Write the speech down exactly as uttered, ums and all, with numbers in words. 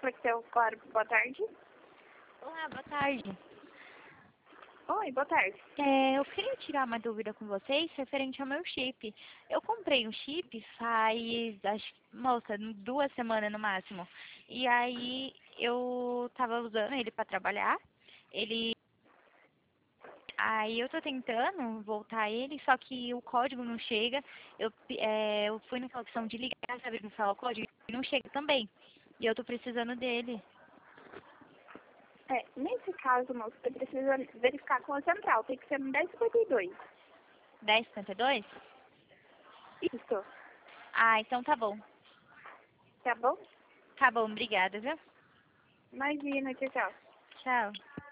Coração, claro, boa tarde. Olá, boa tarde. Oi, boa tarde. É, eu queria tirar uma dúvida com vocês referente ao meu chip. Eu comprei um chip faz, acho, moça, duas semanas no máximo. E aí eu tava usando ele para trabalhar. Ele, aí eu tô tentando voltar ele, só que o código não chega. Eu, pe- é, eu fui naquela opção de ligar, sabe, para falar o código, e não chega também. E eu tô precisando dele. É, nesse caso, moço, você precisa verificar com a central. Tem que ser no dez cinquenta e dois. dez cinquenta e dois? Isso, Ah, então tá bom. tá bom? Tá bom, obrigada, viu? Imagina, tchau, tchau. Tchau.